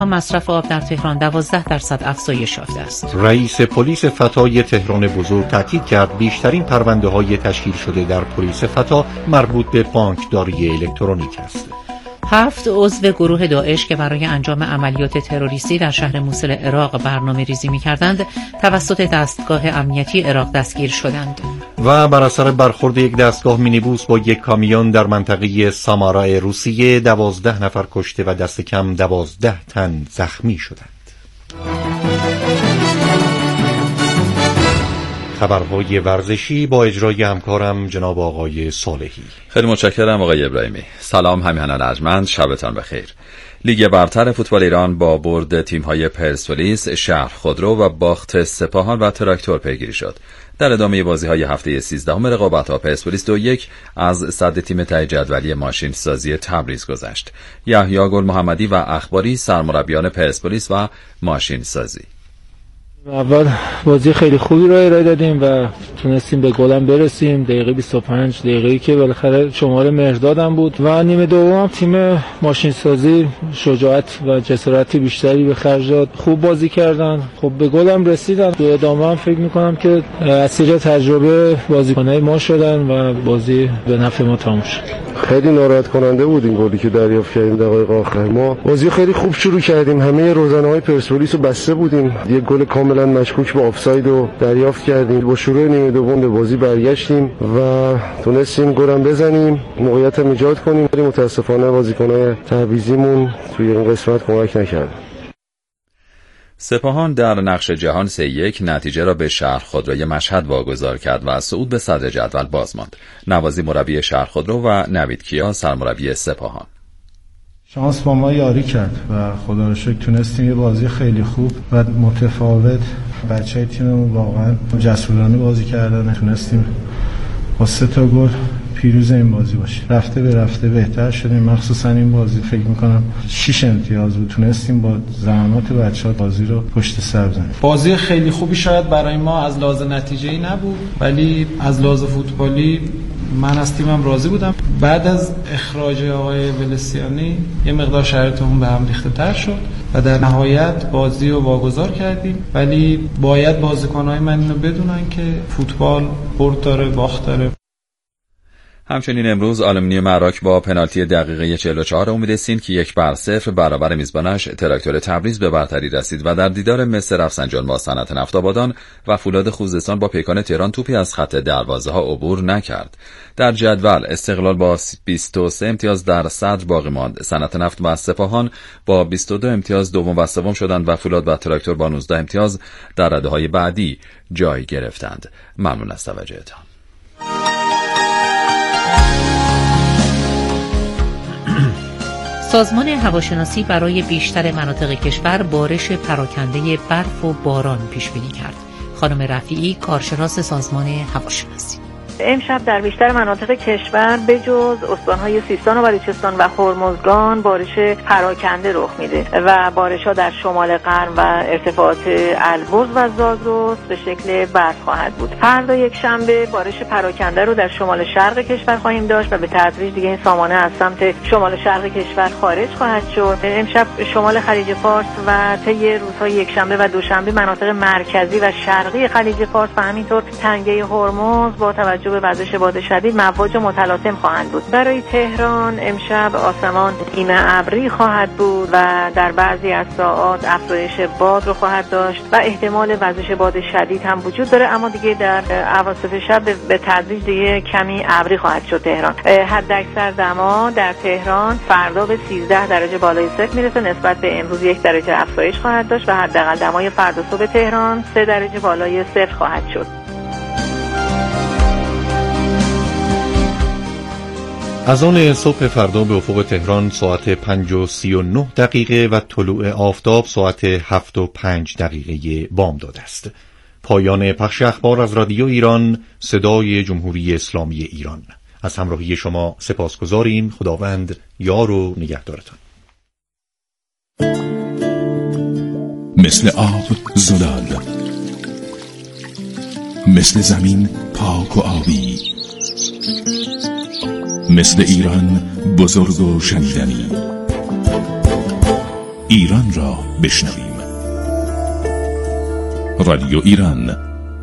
مصرف آب در تهران 12% افزایش یافته است. رئیس پلیس فتای تهران بزرگ تاکید کرد بیشترین پرونده‌های تشکیل شده در پلیس فتا مربوط به بانکداری الکترونیک است. 7 عضو گروه داعش که برای انجام عملیات تروریستی در شهر موصل عراق برنامه‌ریزی می‌کردند توسط دستگاه امنیتی عراق دستگیر شدند. و بر اثر برخورد یک دستگاه مینیبوس با یک کامیون در منطقه سامارا روسیه 12 نفر کشته و دست کم 12 تن زخمی شدند. خبرهای ورزشی با اجرای همکارم جناب آقای صالحی. خیلی متشکرم آقای ابراهیمی. سلام همیهنان ارجمند، شبتان بخیر. لیگ برتر فوتبال ایران با برد تیم‌های پرسپولیس، شهرخودرو و باخت سپاهان و تراکتور پیگیری شد. در ادامه بازی‌های هفته 13 رقابت‌ها پرسپولیس 2-1 از صدر تیم ته جدولی ماشین سازی تبریز گذشت. یحیی گل محمدی و اخباری سرمربیان پرسپولیس و ماشین سازی. اول بازی خیلی خوبی رو ارائه دادیم و تونستیم به گل هم برسیم. دقیقه 25 دقیقه‌ای که بالاخره شماره مهرداد هم بود و نیمه دوم تیم ماشین سازی شجاعت و جسارت بیشتری به خرج داد. خوب بازی کردن، خب به گل هم رسیدن. تو ادامه هم فکر می‌کنم که اسیر تجربه بازیکن‌های ما شدن و بازی به نفع ما تموم شد. خیلی ناراحت کننده بود این گلی که دریافت کردیم دقایق آخر. ما بازی خیلی خوب شروع کردیم، همه روزنه‌های پرسپولیس رو بسته بودیم. یک گل کاملا مشکوک به آفساید رو دریافت کردیم. با شروع نیمه دوم به بازی برگشتیم و تونستیم گلم بزنیم، موقعیت هم ایجاد کنیم. ولی متاسفانه بازیکن‌های تبریزیمون توی این قسمت کمک نکردن. سپاهان در نقش جهان 3-1 نتیجه را به شهرخودروی مشهد واگذار کرد و صعود به صدر جدول باز ماند. نوازی مربی شهرخودرو و نوید کیا سرمربی سپاهان. شانس با ما یاری کرد و خدا رو شکر تونستیم یه بازی خیلی خوب و متفاوت. بچه‌های تیممون واقعا جسورانه بازی کردن، تونستیم با 3 تا گل پیروز این بازی باشیم. رفته به رفته بهتر شدیم، مخصوصا این بازی فکر می‌کنم 6 امتیاز بود، تونستیم با زحمات بچه‌ها بازی رو پشت سر بزنیم. بازی خیلی خوبی شاید برای ما از لحاظ نتیجه‌ای نبود، ولی از لحاظ فوتبالی من از تیمم راضی بودم. بعد از اخراج آقای ولسیانی یه مقدار شرایطمون به هم ریخته‌تر شد و در نهایت بازی رو واگذار کردیم، ولی باید بازیکن‌های من اینو بدونن که فوتبال برد داره، باخت داره. همچنین امروز آلومینیوم عراق با پنالتی دقیقه 44 امیدسین که 1-0 برابر میزبانش تراکتور تبریز به برتری رسید و در دیدار مس رفسنجان با صنعت نفت آبادان و فولاد خوزستان با پیکان تهران توپی از خط دروازه ها عبور نکرد. در جدول استقلال با 23 امتیاز در صدر باقی ماند. صنعت نفت و سپاهان با 22 امتیاز دوم و سوم شدند و فولاد و تراکتور با 19 امتیاز در رده‌های بعدی جای گرفتند. ممنون از توجهتان. سازمان هواشناسی برای بیشتر مناطق کشور بارش پراکنده برف و باران پیش بینی کرد. خانم رفیعی، کارشناس سازمان هواشناسی: امشب در بیشتر مناطق کشور به جز استان‌های سیستان و بلوچستان و هرمزگان بارش پراکنده رخ میده و بارش‌ها در شمال غرب و ارتفاعات البرز و زاگرس به شکل برف خواهد بود. فردا یک شنبه بارش پراکنده رو در شمال شرق کشور خواهیم داشت و به تدریج دیگه این سامانه از سمت شمال شرق کشور خارج خواهد شد. امشب شمال خلیج فارس و طی روزهای یک شنبه و دوشنبه مناطق مرکزی و شرقی خلیج فارس و همینطور تنگه هرمز با توجه به وزش باد شدید مواج متلاطم خواهند بود. برای تهران امشب آسمان نیمه ابری خواهد بود و در بعضی از ساعات افزایش باد رو خواهد داشت و احتمال وزش باد شدید هم وجود داره، اما دیگه در اواسط شب به تدریج دیگه کمی ابری خواهد شد تهران. حداکثر دما در تهران فردا به 13 درجه بالای صفر میرسه، نسبت به امروز 1 درجه افزایش خواهد داشت و حداقل دمای فردا صبح تهران 3 درجه بالای صفر خواهد شد. از آن صبح فردا به افق تهران ساعت 5:39 و طلوع آفتاب ساعت 7:05 بامداد است. پایان پخش اخبار از رادیو ایران، صدای جمهوری اسلامی ایران. از همراهی شما سپاسگزاریم. خداوند یار و نگهدارتان. مثل آب زلال، مثل زمین پاک و آبی، مثل ایران بزرگ و شنیدنی. ایران را بشنویم. رادیو ایران.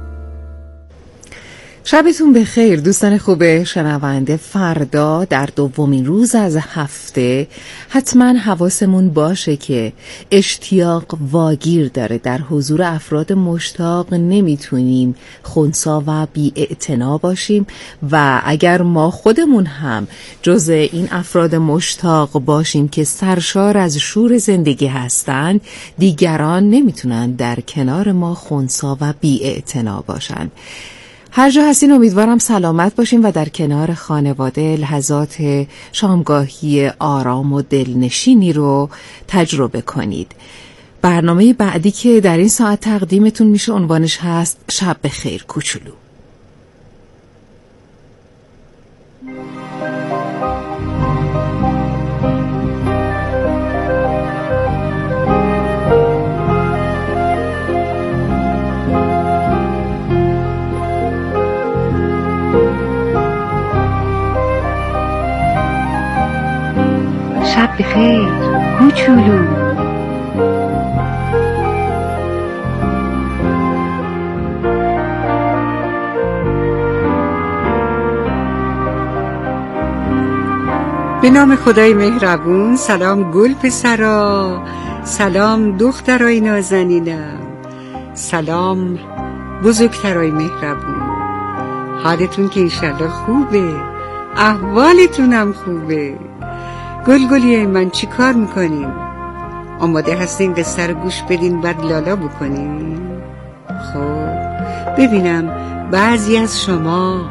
شبتون بخیر دوستان خوب شنونده. فردا در دومین روز از هفته حتما حواسمون باشه که اشتیاق واگیر داره. در حضور افراد مشتاق نمیتونیم خنثی و بی‌اعتنا باشیم و اگر ما خودمون هم جز این افراد مشتاق باشیم که سرشار از شور زندگی هستند، دیگران نمیتونن در کنار ما خنثی و بی‌اعتنا باشن. هر جا هستین امیدوارم سلامت باشین و در کنار خانواده لحظات شامگاهی آرام و دلنشینی رو تجربه کنید. برنامه بعدی که در این ساعت تقدیمتون میشه عنوانش هست شب بخیر کوچولو. شب بخیر کوچولو. به نام خدای مهربون. سلام گل پسرا، سلام دخترای نازنینم، سلام بزرگترای مهربون. حالتون که انشالله خوبه، احوالتونم خوبه. گلگلیای من چی کار میکنین؟ آماده هستین قصه رو گوش بدین بعد لالا بکنین؟ خب ببینم بعضی از شما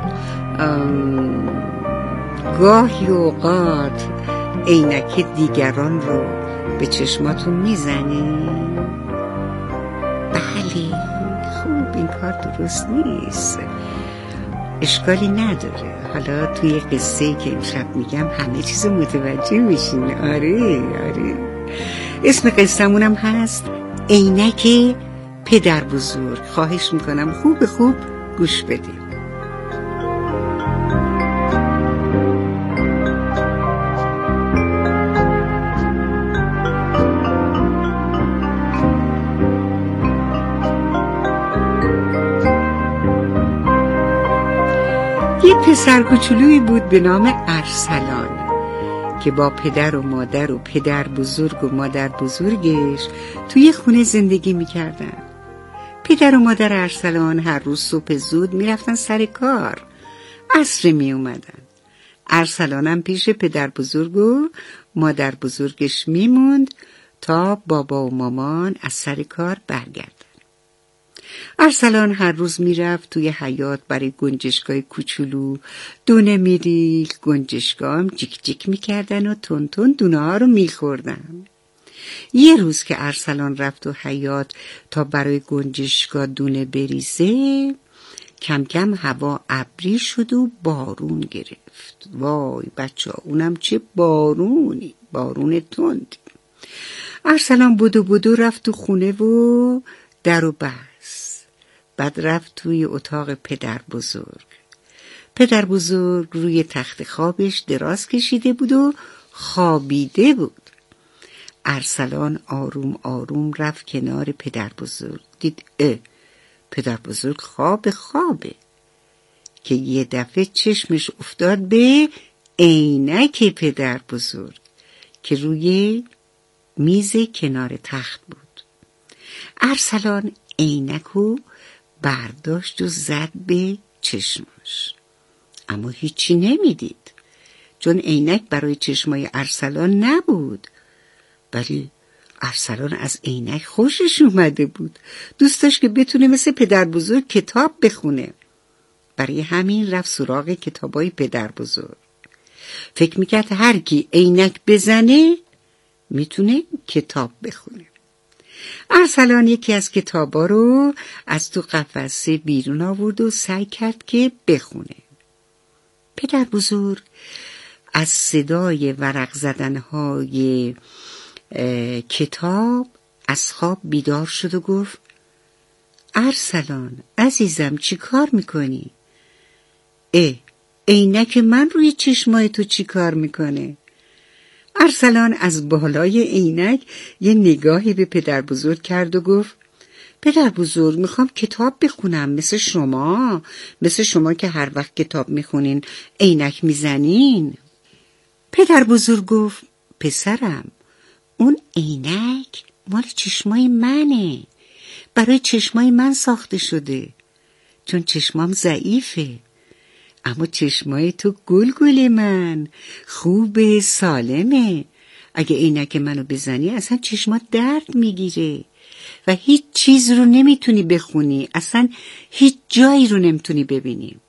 گاهی اوقات عینک دیگران رو به چشماتون میزنین؟ بله خوب، این کار درست نیست، اشکالی نداره. حالا توی قصه‌ای که امشب میگم همه چیز متوجه میشین. آره اسم قصه‌مونم هست عینک پدر بزرگ. خواهش میکنم خوب گوش بدید. یه پسر کوچولویی بود به نام ارسلان که با پدر و مادر و پدر بزرگ و مادر بزرگش توی خونه زندگی میکردن. پدر و مادر ارسلان هر روز صبح زود میرفتن سر کار، عصر میومدن. ارسلان هم پیش پدر بزرگ و مادر بزرگش میموند تا بابا و مامان از سر کار برگردن. ارسلان هر روز میرفت توی حیاط برای گنجشگاه کوچولو دونه میریخت. گنجشگاه هم جیک جیک میکردن و تون تون دونه ها رو میخوردن. یه روز که ارسلان رفت تو حیاط تا برای گنجشگاه دونه بریزه، کم کم هوا ابری شد و بارون گرفت. وای بچه ها، اونم چه بارونی، بارون تند. ارسلان بدو رفت تو خونه و درو بست. بعد رفت توی اتاق پدر بزرگ. پدر بزرگ روی تخت خوابش دراز کشیده بود و خوابیده بود. ارسلان آروم آروم رفت کنار پدر بزرگ. دید پدر بزرگ خوابه که یه دفعه چشمش افتاد به عینک پدر بزرگ که روی میز کنار تخت بود. ارسلان عینکو برداشت و زد به چشمش، اما هیچی نمیدید، چون عینک برای چشمای ارسلان نبود. ولی ارسلان از عینک خوشش اومده بود، دوست داشت که بتونه مثل پدر بزرگ کتاب بخونه. برای همین رفت سراغ کتابای پدر بزرگ. فکر میکرد هر کی عینک بزنه میتونه کتاب بخونه. ارسلان یکی از کتابا رو از تو قفسه بیرون آورد و سعی کرد که بخونه. پدر بزرگ از صدای ورق زدنهای کتاب از خواب بیدار شد و گفت ارسلان عزیزم چی کار میکنی؟ عینک من روی چشمای تو چی کار میکنه؟ ارسلان از بالای عینک یه نگاهی به پدر بزرگ کرد و گفت پدر بزرگ میخوام کتاب بخونم مثل شما که هر وقت کتاب میخونین عینک میزنین. پدر بزرگ گفت پسرم اون عینک مال چشمای منه، برای چشمای من ساخته شده، چون چشمام ضعیفه، اما چشمای تو گل من خوبه، سالمه. اگه عینک منو بزنی اصلا چشمات درد میگیره و هیچ چیز رو نمیتونی بخونی، اصلا هیچ جایی رو نمیتونی ببینی.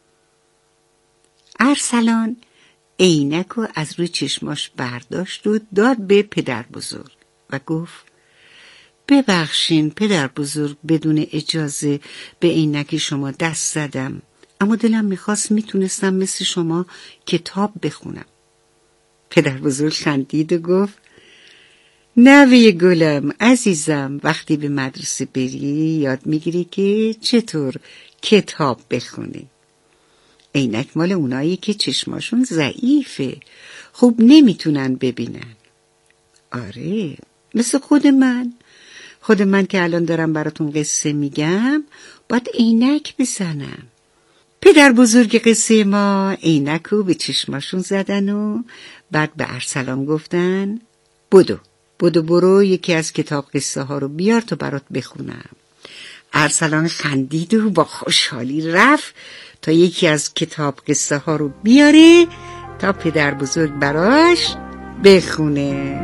ارسلان عینک رو از روی چشماش برداشت و داد به پدر بزرگ و گفت ببخشین پدر بزرگ، بدون اجازه به عینک شما دست زدم، اما دلم میخواست میتونستم مثل شما کتاب بخونم. پدر بزرگ خندید و گفت نوه گلم عزیزم، وقتی به مدرسه بری یاد میگیری که چطور کتاب بخونی. عینک مال اونایی که چشماشون ضعیفه، خوب نمیتونن ببینن. آره، مثل خود من که الان دارم براتون قصه میگم باید عینک بزنم. پدر بزرگ قصه ما عینک رو به چشماشون زدن و بعد به ارسلان گفتن برو یکی از کتاب قصه ها رو بیار تا برات بخونم. ارسلان خندید و با خوشحالی رفت تا یکی از کتاب قصه ها رو بیاره تا پدر بزرگ براش بخونه.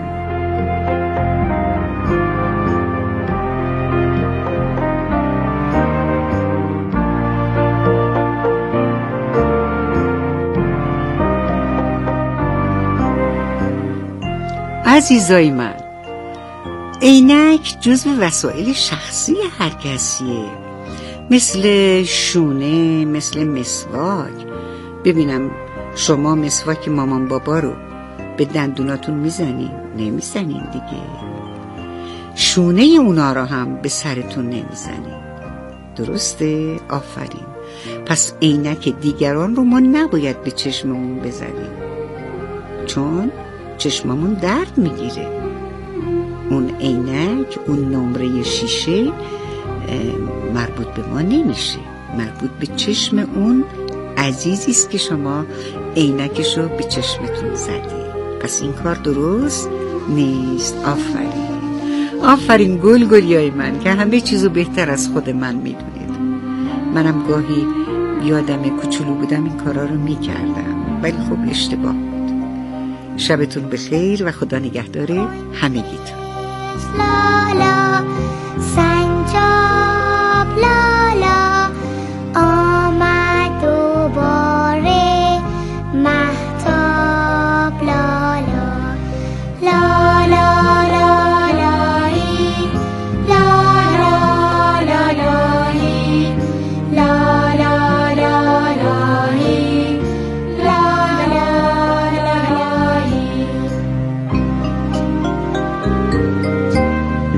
عزیزای من، عینک جزو وسایل شخصی هر کسیه، مثل شونه، مثل مسواک. ببینم شما مسواک مامان بابا رو به دندوناتون میزنین؟ نمیزنین دیگه. شونه اونا رو هم به سرتون نمیزنین، درسته؟ آفرین. پس عینک دیگران رو ما نباید به چشممون بزنیم، چون چشممون درد میگیره. اون عینک، اون نمره شیشه مربوط به ما نمیشه، مربوط به چشم اون عزیزی است که شما عینکشو به چشمتون زدی. پس این کار درست نیست. آفرین گلیای من که همه چیزو بهتر از خود من میدونید. منم گاهی یادم کوچولو بودم این کارا رو میکردم، ولی خب اشتباه بود. شبتون بخیر و خدا نگهدار همگیتون. لالا سنجاب لالا آمد دوباره مهتاب لالا لالا لالایی لالا لالایی لالا لالایی لالا لالایی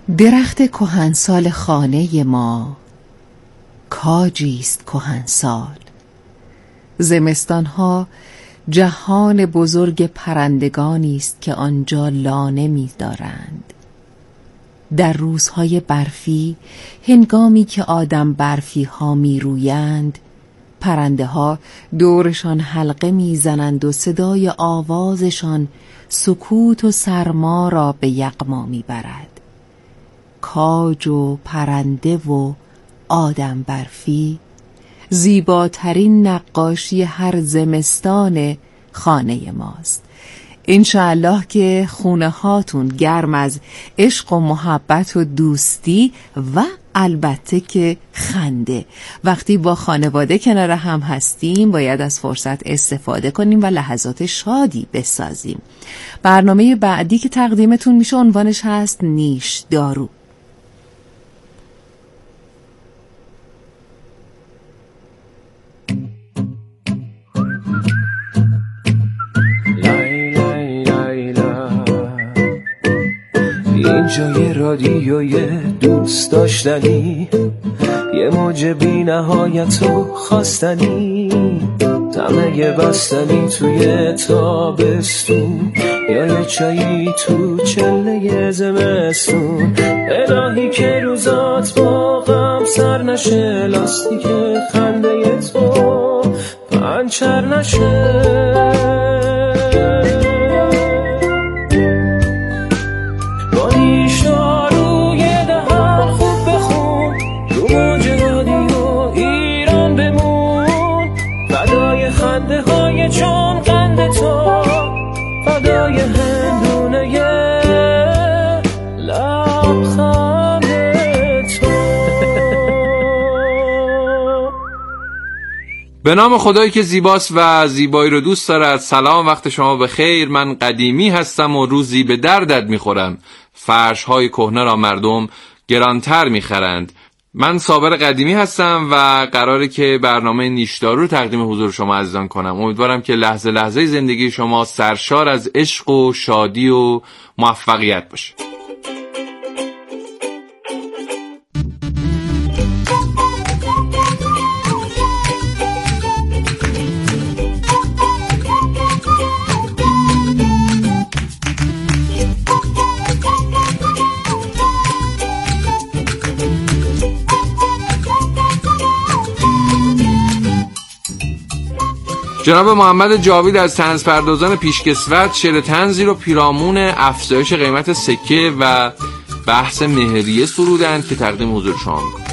درخت کهنسال خانه ما کاجیست کهنسال. زمستانها جهان بزرگ پرندگانی است که آنجا لانه می دارند. در روزهای برفی هنگامی که آدم برفی ها می رویند، پرنده ها دورشان حلقه می زنند و صدای آوازشان سکوت و سرما را به یغما می برد. کاج و پرنده و آدم برفی زیباترین نقاشی هر زمستان خانه ماست. انشاءالله که خونه هاتون گرم از عشق و محبت و دوستی و البته که خنده. وقتی با خانواده کنار هم هستیم باید از فرصت استفاده کنیم و لحظات شادی بسازیم. برنامه بعدی که تقدیمتون میشه عنوانش هست نیش دارو. اینجا یه رادیوی دوست داشتنی، یه موج بی نهایت و خواستنی، طمع بستنی توی تابستون، یا یه چایی تو چله زمستون. الهی که روزات با غم سر نشه، لاستیک خنده تو پنچر نشه. چون قند تو فدای هندونه لبخند تو. به نام خدایی که زیباست و زیبایی رو دوست دارد. سلام، وقت شما بخیر. من قدیمی هستم و روزی به دردت میخورم. فرش های کهنه را مردم گرانتر میخرند. من صابر قدیمی هستم و قراره که برنامه نیشدارو رو تقدیم حضور شما عزیزان کنم. امیدوارم که لحظه لحظه زندگی شما سرشار از عشق و شادی و موفقیت باشه. جناب محمد جاوید از طنزپردازان پیشکسوت شعر طنزی رو پیرامون افزایش قیمت سکه و بحث مهریه سرودند که تقدیم حضور شما می‌کنم.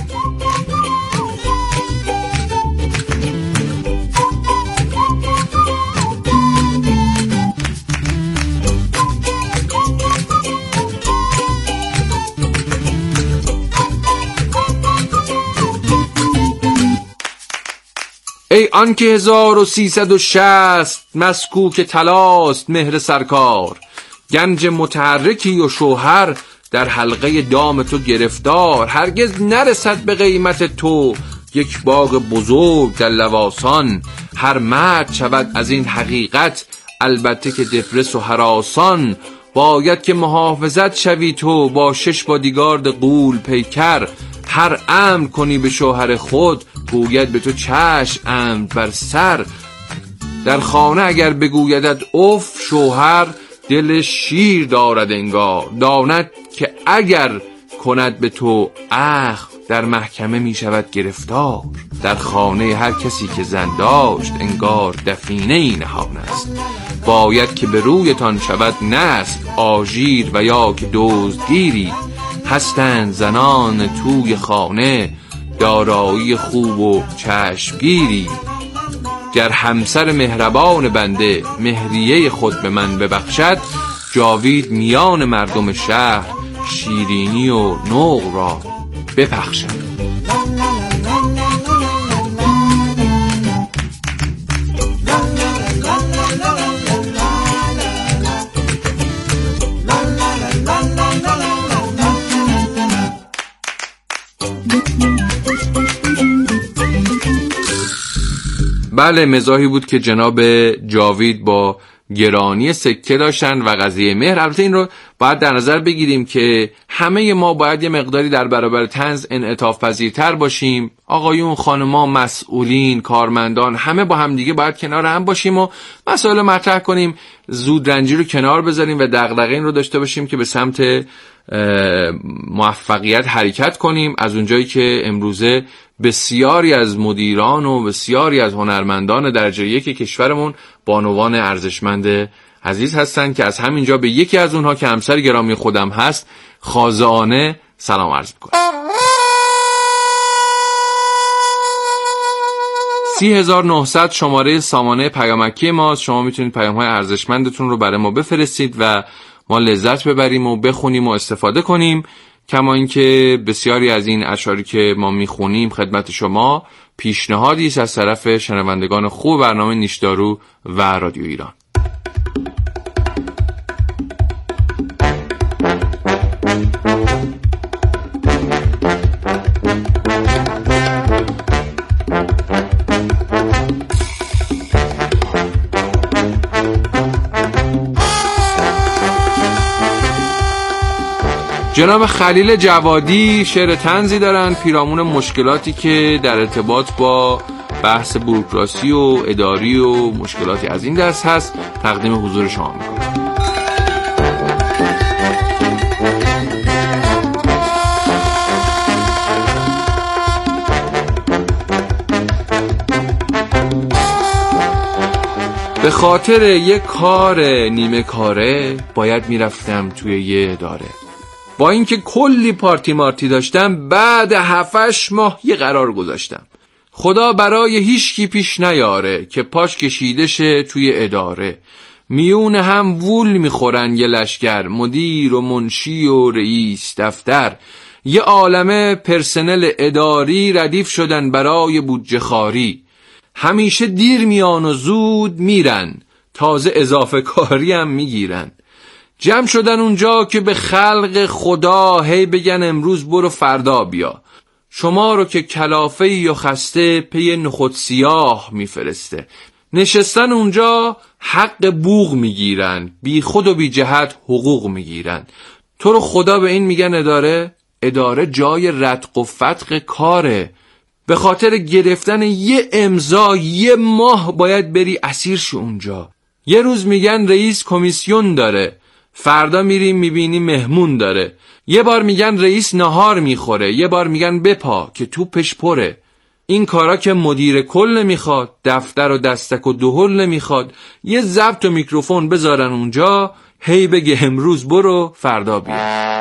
ای آنکه 1360 مسکوک طلاست مهر سرکار، گنج متحرکی و شوهر در حلقه دام تو گرفتار. هرگز نرسد به قیمت تو یک باغ بزرگ در لواسان. هر مرد شود از این حقیقت البته که دپرس و هراسان. باید که محافظت شوی تو با 6 بادیگارد غول پیکر. هر امر کنی به شوهر خود گوید به تو چشم امر بر سر. در خانه اگر بگویدت اف شوهر دل شیر دارد انگار. داند که اگر کند به تو اخ در محکمه می شود گرفتار. در خانه هر کسی که زن داشت انگار دفینه ای نهان است. باید که به رویتان شود نسل آژیر و یا که دزدگیری. هستند زنان توی خانه دارایی خوب و چشمگیری. گر همسر مهربان بنده مهریه خود به من ببخشد. جاوید میان مردم شهر شیرینی و نوع را بپخشد. بله، مزاحی بود که جناب جاوید با گرانی سکه داشتن و قضیه مهر. البته این رو باید در نظر بگیریم که همه ما باید یه مقداری در برابر طنز انعطاف پذیرتر باشیم. آقایون، خانما، مسئولین، کارمندان، همه با هم دیگه باید کنار هم باشیم و مسائل مطرح کنیم، زود رنجی رو کنار بذاریم و دغدغه این رو داشته باشیم که به سمت موفقیت حرکت کنیم. از اونجایی که امروزه بسیاری از مدیران و بسیاری از هنرمندان درجه یک کشورمون بانوان ارزشمند عزیز هستن که از همینجا به یکی از اونها که همسر گرامی خودم هست خازانه سلام عرض میکنم. 3900 شماره سامانه پیامکی ماست. شما میتونید پیام‌های ارزشمندتون رو برای ما بفرستید و ما لذت ببریم و بخونیم و استفاده کنیم. کما اینکه بسیاری از این اشعاری که ما میخونیم خدمت شما پیشنهادی است از طرف شنوندگان خوب برنامه نیشدارو و رادیو ایران. جناب خلیل جوادی شعر طنزی دارن پیرامون مشکلاتی که در ارتباط با بحث بوروکراسی و اداری و مشکلاتی از این دست هست تقدیم حضور شما میکنم. به خاطر یک کار نیمه کاره باید میرفتم توی یه اداره. با اینکه کلی پارتی مارتی داشتم بعد 7-8 ماه یه قرار گذاشتم. خدا برای هیچکی پیش نیاره که پاش کشیده شه توی اداره. میون هم وول میخورن یه لشگر، مدیر و منشی و رئیس دفتر. یه عالمه پرسنل اداری ردیف شدن برای بودجه خاری. همیشه دیر میان و زود میرن، تازه اضافه کاری هم میگیرن. جمع شدن اونجا که به خلق خدا هی بگن امروز برو فردا بیا. شما رو که کلافه یا خسته پی نخود سیاه میفرسته. نشستن اونجا حق بوق میگیرن، بی خود و بی جهت حقوق میگیرن. تو رو خدا به این میگن اداره؟ اداره جای رتق و فتق کاره. به خاطر گرفتن یه امضا یه ماه باید بری اسیر شو اونجا. یه روز میگن رئیس کمیسیون داره، فردا میریم میبینی مهمون داره. یه بار میگن رئیس نهار میخوره، یه بار میگن بپا که توپش پره. این کارا که مدیر کل نمیخواد، دفتر و دستک و دهل نمیخواد، یه ضبط و میکروفون بذارن اونجا هی بگه امروز برو فردا بیا.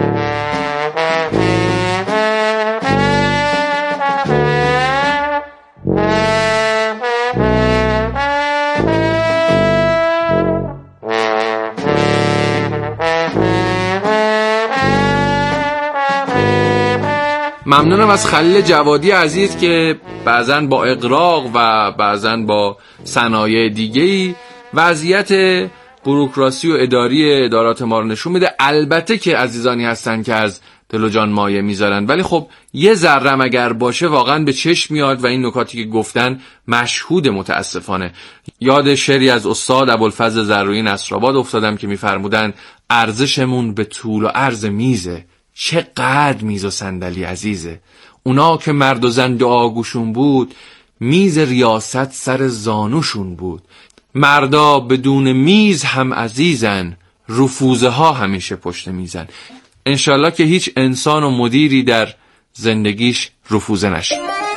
ممنونم از خلیل جوادی عزیز که بعضن با اغراق و بعضن با صنایع دیگه‌ای وضعیت بوروکراسی و اداری ادارات ما رو نشون میده. البته که عزیزانی هستن که از دل و جان مایه میذارن، ولی خب یه ذرم اگر باشه واقعا به چشم میاد و این نکاتی که گفتن مشهود. متاسفانه یاد شعری از استاد ابوالفضل زروی نصرآباد افتادم که میفرمودن ارزشمون به طول و عرض میزه، چقدر میز و صندلی عزیزه. اونا که مرد و زن دعاگوشون بود، میز ریاست سر زانوشون بود. مردا بدون میز هم عزیزن، رفوزه ها همیشه پشت میزن. انشالله که هیچ انسان و مدیری در زندگیش رفوزه نشه.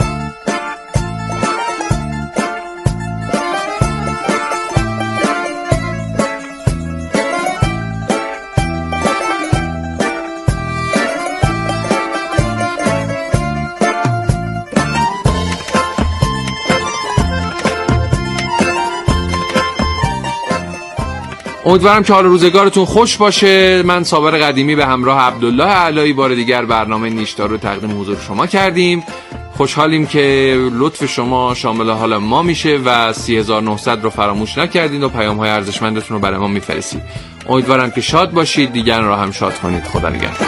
امیدوارم که حال روزگارتون خوش باشه. من صابر قدیمی به همراه عبدالله علایی بار دیگر برنامه نیشدار رو تقدیم حضور شما کردیم. خوشحالیم که لطف شما شامل حال ما میشه و 3900 رو فراموش نکردین و پیام‌های ارزشمندتون رو برای ما میفرستید. امیدوارم که شاد باشید، دیگران رو هم شاد کنید. خدا نگهدار.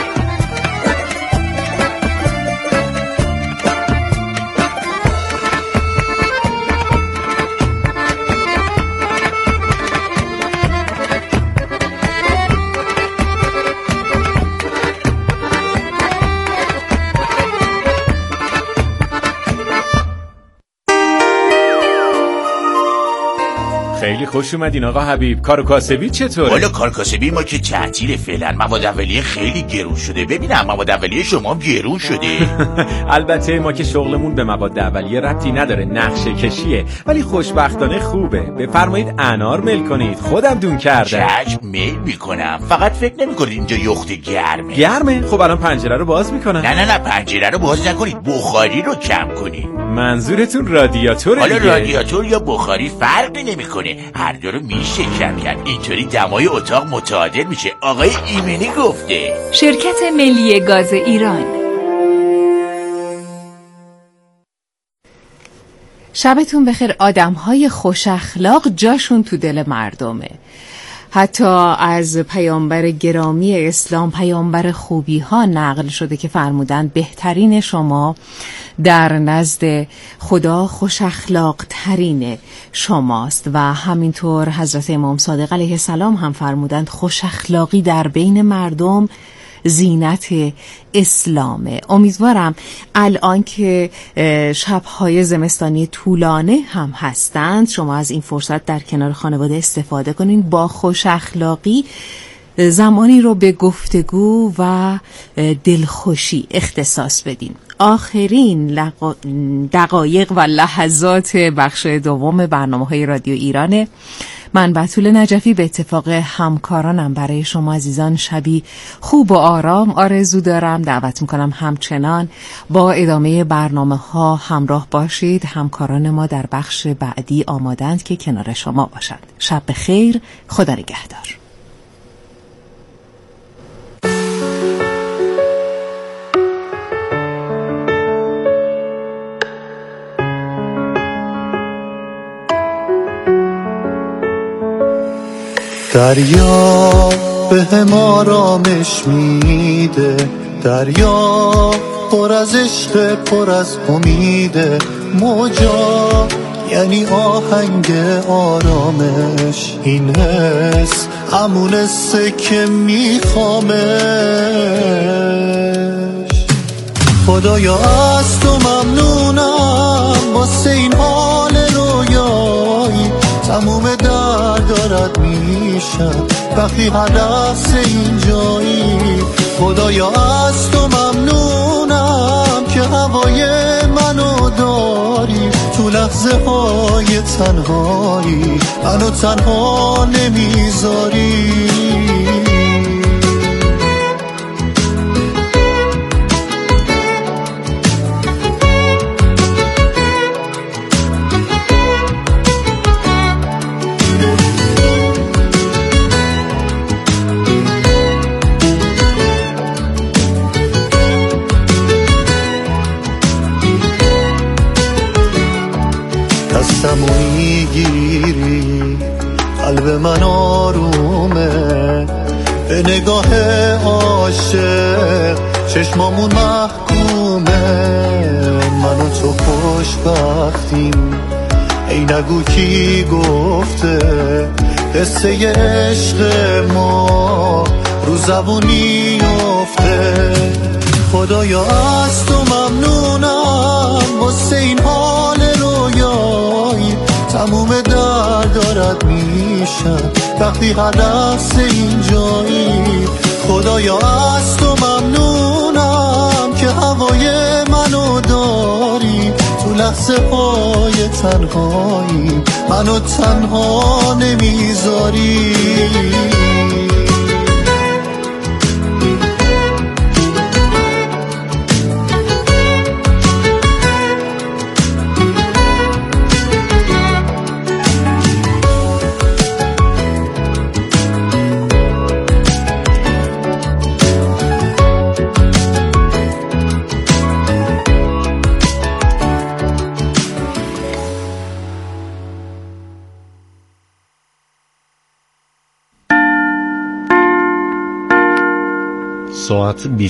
خیلی خوش اومدین آقا حبیب. کار و کاسبی چطوره؟ والا کار کاسبی ما که تعطیل فعلا. مواد اولیه خیلی گرون شده. ببینم مواد اولیه شما گرون شده. البته ما که شغلمون به مواد اولیه ربطی نداره، نقشه کشیه، ولی خوشبختانه خوبه. بفرمایید انار میل کنید، خودم دون کردم. چشم میل میکنم، فقط فکر نمیکنید اینجا یخت گرمه؟ خب الان پنجره رو باز میکنم. نه پنجره رو باز نکنید، بخاری رو کم کنید. منظورتون رادیاتوره؟ حالا رادیاتور یا بخاری فرقی نمیکنه، هر دو رو میشه کم کرد. اینطوری دمای اتاق متعادل میشه. آقای ایمنی گفته. شرکت ملی گاز ایران. شبتون بخیر. آدم‌های خوش اخلاق جاشون تو دل مردمه. حتی از پیامبر گرامی اسلام، پیامبر خوبی ها نقل شده که فرمودند بهترین شما در نزد خدا خوش اخلاق ترین شماست و همینطور حضرت امام صادق علیه السلام هم فرمودند خوش اخلاقی در بین مردم زینت اسلامه. امیدوارم الان که شب‌های زمستانی طولانه هم هستند شما از این فرصت در کنار خانواده استفاده کنین، با خوش اخلاقی زمانی رو به گفتگو و دلخوشی اختصاص بدین. آخرین دقایق و لحظات بخش دوم برنامه‌های رادیو ایرانه. من بتول نجفی به اتفاق همکارانم برای شما عزیزان شبی خوب و آرام آرزو دارم. دعوت میکنم همچنان با ادامه برنامه ها همراه باشید. همکاران ما در بخش بعدی آمادند که کنار شما باشند. شب بخیر، خدا نگهدار. دریا به هم آرامش میده، دریا پر از عشق، پر از امیده، موجا یعنی آهنگ آرامش، این حس همون حسه که میخوامش. خدایا از تو ممنونم واسه این حال رویایی، تموم درد دارد میشم وقتی هر لحظه اینجایی. خدایا از تو ممنونم که هوای منو داری، تو لحظه های تنهایی منو تنها نمیذاری. دستمو میگیری، قلب من آرومه، به نگاه عاشق چشمامون محکومه. من و تو خوشبختیم، ای نگو کی گفته، قصه عشق ما رو زبونی افته. خدایا از تو ممنونم واسه این حال رویایی، تموم درد دارد میشم وقتی هر لحظه اینجایی. خدایا از تو ممنونم که هوای منو داری، تو لحظه های تنهایی منو تنها نمیذاری. ساعت